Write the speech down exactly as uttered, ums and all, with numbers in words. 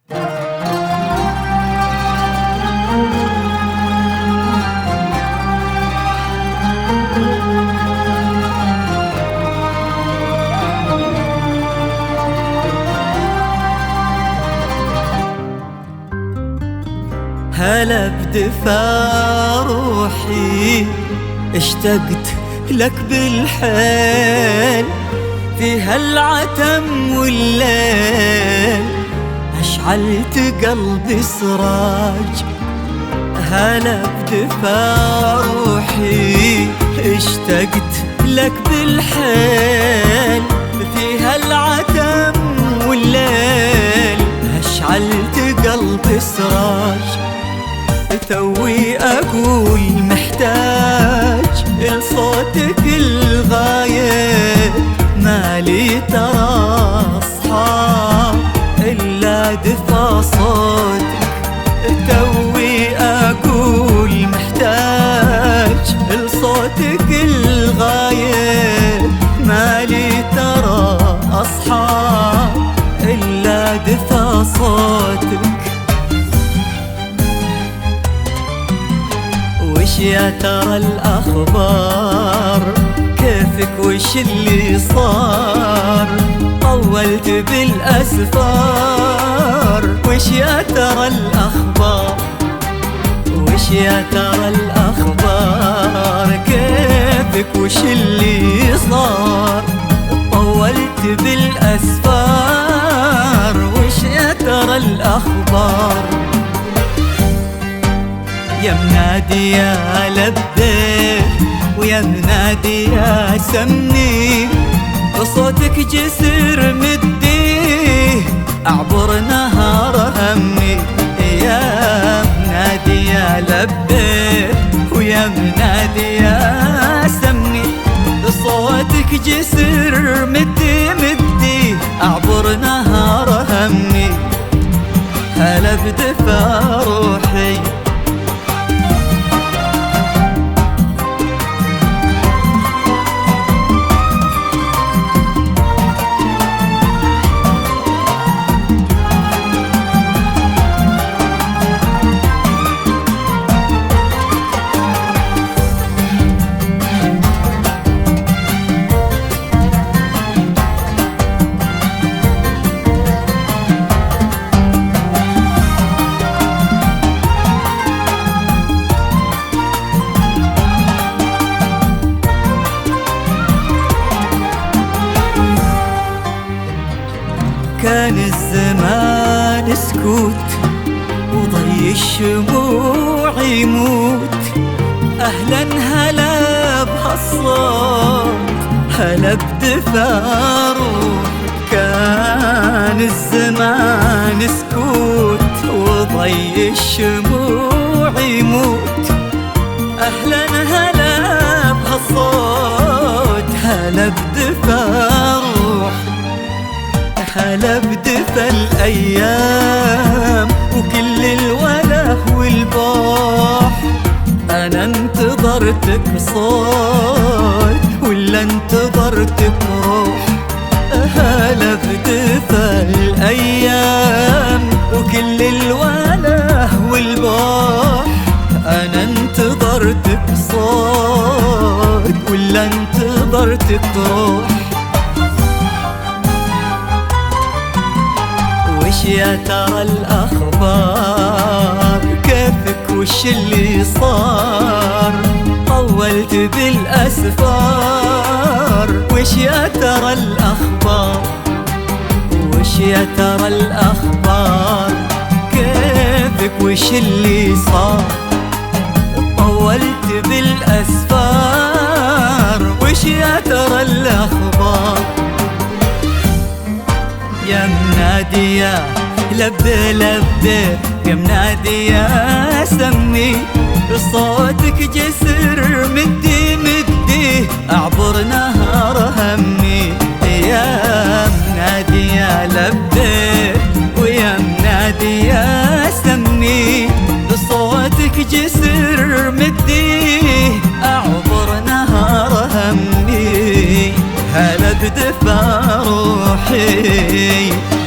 هلا بدفا روحي اشتقت لك بالحيل، في هالعتم والليل أشعلت قلبي سراج. هلا بدفا روحي اشتقت لك بالحيل، في هالعتم والليل أشعلت قلبي سراج. توي أقول محتاج لصوتك الغايب، مالي ترى أصحاب إلا دفا صوتك. توي أقول محتاج لصوتك الغايب، مالي ترى أصحاب إلا دفا صوتك. وش يا ترى الأخبار، كيفك وش اللي صار، طولت بالأسفار. وش يا ترى الأخبار، وش يا ترى الأخبار، كيفك وش اللي صار، طولت بالأسفار. وش يا ترى الأخبار، يا منادي يا لبيك ويا منادي يا سمني، صوتك جسر مديه أعبر نهار همي. يا منادي يا لبيك ويا منادي يا سمني، صوتك جسر مدي مدي أعبر نهار همي. هلا بدفا روحي كان الزمان سكوت وضي الشموع يموت. أهلا هلا بهالصوت، هلا بدفا روح. كان الزمان سكوت وضي الشموع يموت. أهلا هلا بهالصوت، هلا بدفا روح. هلا بدفا الأيام وكل الوله والبوح. أنا انتظرتك صوت ولا انتظرتك روح. هلا بدفا الأيام وكل الوله والبوح. أنا انتظرتك صوت ولا انتظرتك روح. وش يا ترى الأخبار، كيفك وش اللي صار، طولت بالأسفار. وش يا ترى الأخبار، وش يا ترى الأخبار، كيفك وش اللي صار، طولت بالأسفار. وش يا ترى الأخبار، يا منادي يا لبي لبي، يا منادي يا سمي، صوتك جسر مدي مدي أعبر نهار همي. يا منادي يا لبي ويا منادي يا سمي، صوتك جسر مدي أعبر نهار همي. هلا بدفا روحي